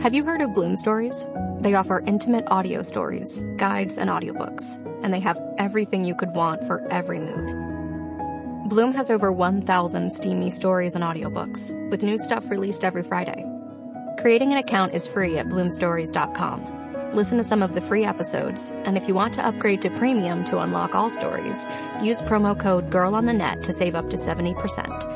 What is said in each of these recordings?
Have you heard of Bloom Stories? They offer intimate audio stories, guides, and audiobooks, and they have everything you could want for every mood. Bloom has over 1,000 steamy stories and audiobooks, with new stuff released every Friday. Creating an account is free at bloomstories.com. Listen to some of the free episodes, and if you want to upgrade to premium to unlock all stories, use promo code GIRLONTHENET to save up to 70%.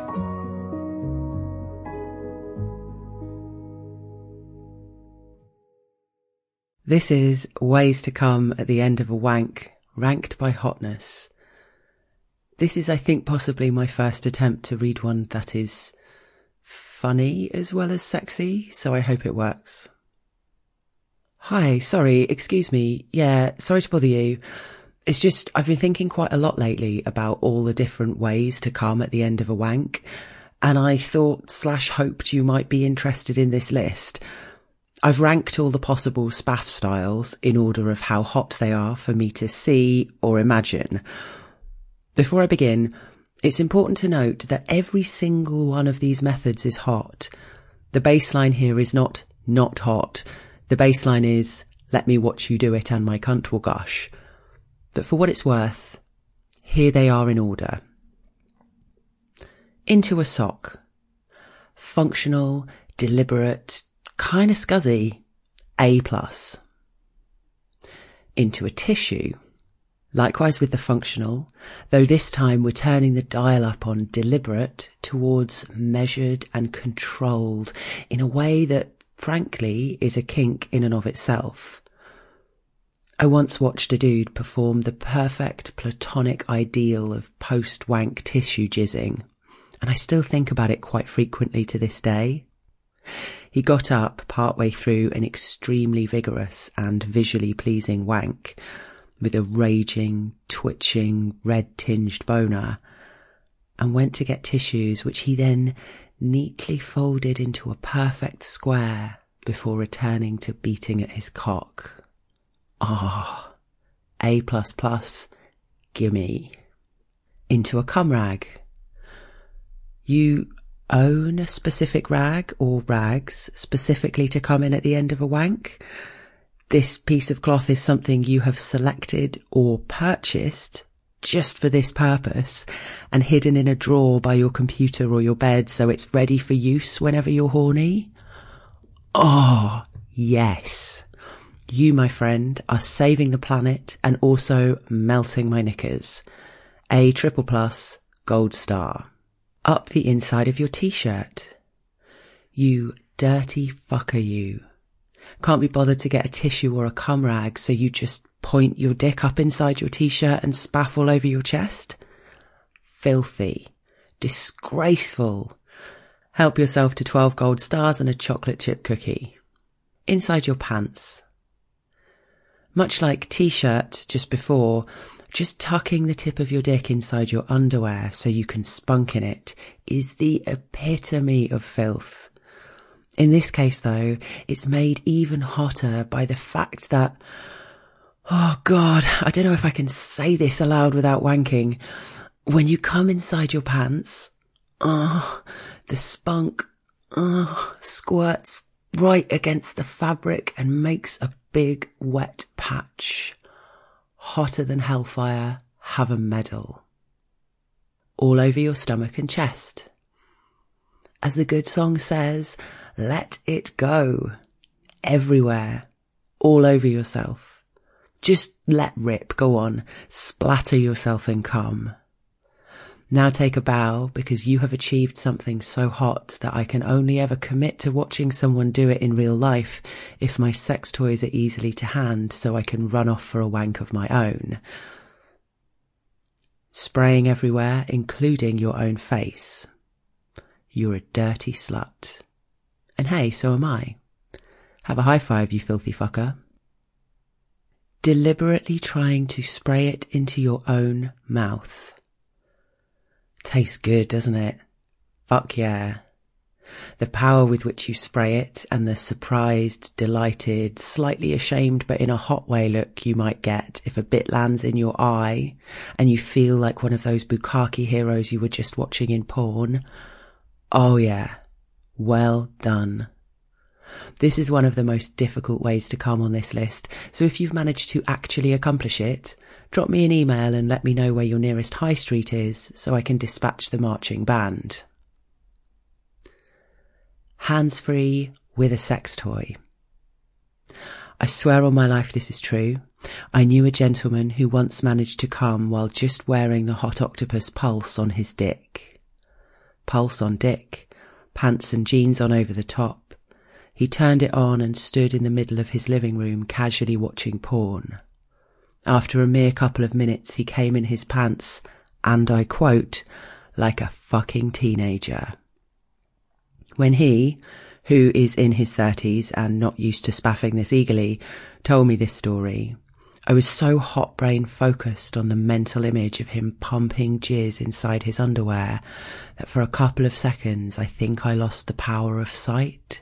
This is Ways to Come at the End of a Wank, ranked by hotness. This is, I think, possibly my first attempt to read one that is funny as well as sexy, so I hope it works. Hi, sorry, excuse me. Yeah, sorry to bother you. It's just, I've been thinking quite a lot lately about all the different ways to come at the end of a wank, and I thought/hoped you might be interested in this list. I've ranked all the possible spaff styles in order of how hot they are for me to see or imagine. Before I begin, it's important to note that every single one of these methods is hot. The baseline here is not hot. The baseline is, let me watch you do it and my cunt will gush. But for what it's worth, here they are in order. Into a sock. Functional, deliberate, kind of scuzzy, A+. Into a tissue. Likewise with the functional, though this time we're turning the dial up on deliberate towards measured and controlled in a way that, frankly, is a kink in and of itself. I once watched a dude perform the perfect platonic ideal of post-wank tissue jizzing, and I still think about it quite frequently to this day. He got up partway through an extremely vigorous and visually pleasing wank, with a raging, twitching, red-tinged boner, and went to get tissues which he then neatly folded into a perfect square before returning to beating at his cock. Ah, A++, gimme. Into a cum rag. You own a specific rag or rags specifically to come in at the end of a wank? This piece of cloth is something you have selected or purchased just for this purpose and hidden in a drawer by your computer or your bed so it's ready for use whenever you're horny? Oh, yes. You, my friend, are saving the planet and also melting my knickers. A++, gold star. Up the inside of your t-shirt. You dirty fucker, you. Can't be bothered to get a tissue or a cum rag, so you just point your dick up inside your t-shirt and spaff all over your chest? Filthy. Disgraceful. Help yourself to 12 gold stars and a chocolate chip cookie. Inside your pants. Much like t-shirt just before, just tucking the tip of your dick inside your underwear so you can spunk in it is the epitome of filth. In this case, though, it's made even hotter by the fact that, oh God, I don't know if I can say this aloud without wanking. When you come inside your pants, the spunk, squirts right against the fabric and makes a big wet patch. Hotter than hellfire, have a medal. All over your stomach and chest. As the good song says, let it go. Everywhere. All over yourself. Just let rip. Go on. Splatter yourself in cum. Now take a bow, because you have achieved something so hot that I can only ever commit to watching someone do it in real life if my sex toys are easily to hand so I can run off for a wank of my own. Spraying everywhere, including your own face. You're a dirty slut. And hey, so am I. Have a high five, you filthy fucker. Deliberately trying to spray it into your own mouth. Tastes good, doesn't it? Fuck yeah. The power with which you spray it and the surprised, delighted, slightly ashamed but in a hot way look you might get if a bit lands in your eye and you feel like one of those bukkake heroes you were just watching in porn. Oh yeah. Well done. This is one of the most difficult ways to come on this list, so if you've managed to actually accomplish it, drop me an email and let me know where your nearest high street is so I can dispatch the marching band. Hands-free with a sex toy. I swear on my life this is true. I knew a gentleman who once managed to come while just wearing the Hot Octopuss Pulse on his dick. Pulse on dick, pants and jeans on over the top. He turned it on and stood in the middle of his living room casually watching porn. After a mere couple of minutes he came in his pants, and I quote, like a fucking teenager. When he, who is in his 30s and not used to spaffing this eagerly, told me this story, I was so hot-brain focused on the mental image of him pumping jizz inside his underwear that for a couple of seconds I think I lost the power of sight.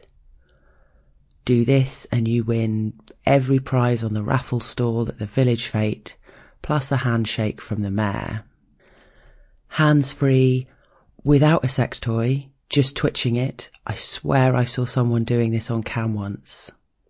Do this and you win every prize on the raffle stall at the village fete, plus a handshake from the mayor. Hands-free, without a sex toy, just twitching it. I swear I saw someone doing this on cam once.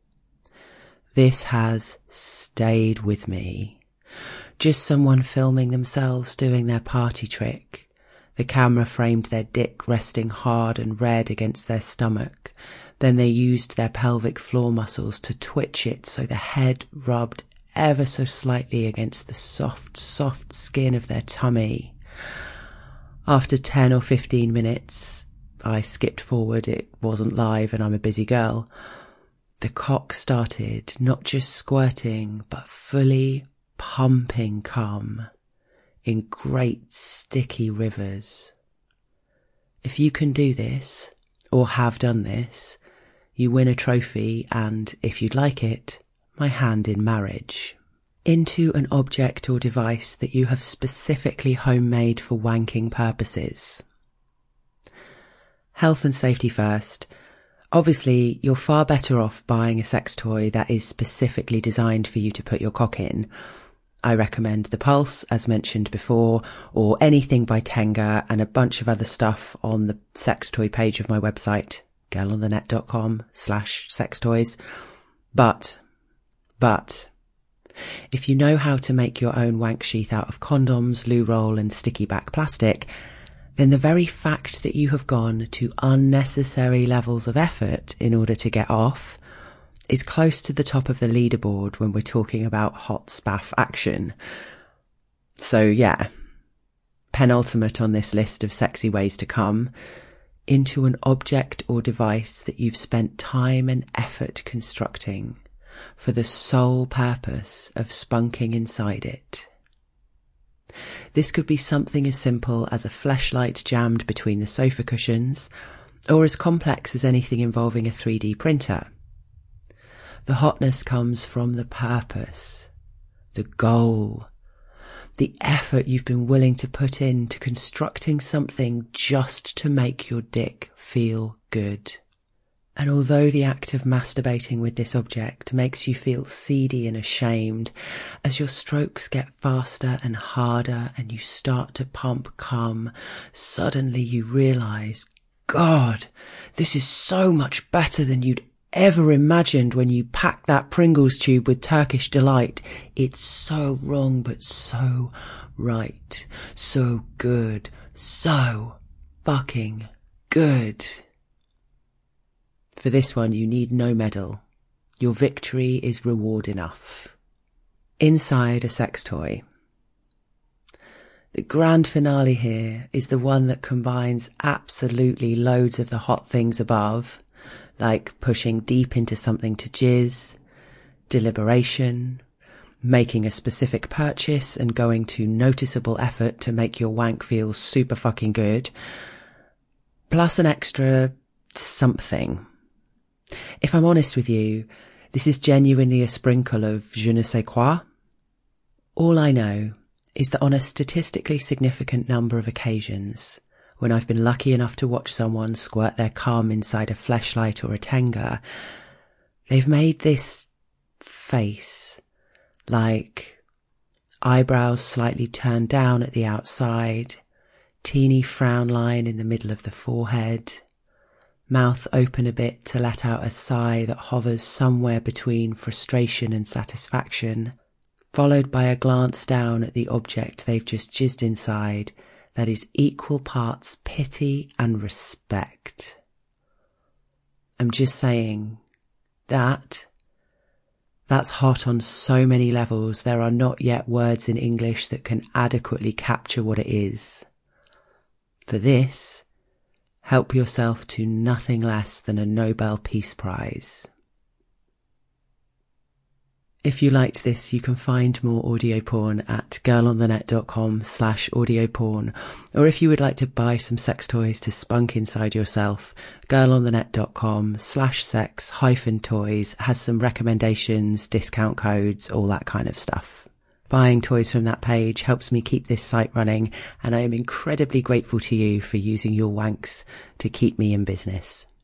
This has stayed with me. Just someone filming themselves doing their party trick. The camera framed their dick resting hard and red against their stomach. Then they used their pelvic floor muscles to twitch it so the head rubbed ever so slightly against the soft, soft skin of their tummy. After 10 or 15 minutes, I skipped forward, it wasn't live and I'm a busy girl. The cock started not just squirting, but fully pumping cum in great sticky rivers. If you can do this, or have done this, you win a trophy and, if you'd like it, my hand in marriage. Into an object or device that you have specifically homemade for wanking purposes. Health and safety first. Obviously, you're far better off buying a sex toy that is specifically designed for you to put your cock in. I recommend the Pulse, as mentioned before, or anything by Tenga and a bunch of other stuff on the sex toy page of my website, girlonthenet.com/sextoys. But, if you know how to make your own wank sheath out of condoms, loo roll and sticky back plastic, then the very fact that you have gone to unnecessary levels of effort in order to get off is close to the top of the leaderboard when we're talking about hot spaff action. So yeah, penultimate on this list of sexy ways to come, into an object or device that you've spent time and effort constructing for the sole purpose of spunking inside it. This could be something as simple as a fleshlight jammed between the sofa cushions, or as complex as anything involving a 3D printer. The hotness comes from the purpose, the goal, the effort you've been willing to put into constructing something just to make your dick feel good. And although the act of masturbating with this object makes you feel seedy and ashamed, as your strokes get faster and harder and you start to pump cum, suddenly you realise, God, this is so much better than you'd ever imagined when you packed that Pringles tube with Turkish delight. It's so wrong but so right, so good, so fucking good. For this one, you need no medal. Your victory is reward enough. Inside a sex toy. The grand finale here is the one that combines absolutely loads of the hot things above, like pushing deep into something to jizz, deliberation, making a specific purchase and going to noticeable effort to make your wank feel super fucking good, plus an extra something. If I'm honest with you, this is genuinely a sprinkle of je ne sais quoi. All I know is that on a statistically significant number of occasions, when I've been lucky enough to watch someone squirt their cum inside a fleshlight or a Tenga, they've made this face, like eyebrows slightly turned down at the outside, teeny frown line in the middle of the forehead, Mouth open a bit to let out a sigh that hovers somewhere between frustration and satisfaction, followed by a glance down at the object they've just jizzed inside that is equal parts pity and respect. I'm just saying, that's hot on so many levels. There are not yet words in English that can adequately capture what it is. For this, help yourself to nothing less than a Nobel Peace Prize. If you liked this, you can find more audio porn at girlonthenet.com/audio-porn. Or if you would like to buy some sex toys to spunk inside yourself, girlonthenet.com/sex-toys has some recommendations, discount codes, all that kind of stuff. Buying toys from that page helps me keep this site running, and I am incredibly grateful to you for using your wanks to keep me in business.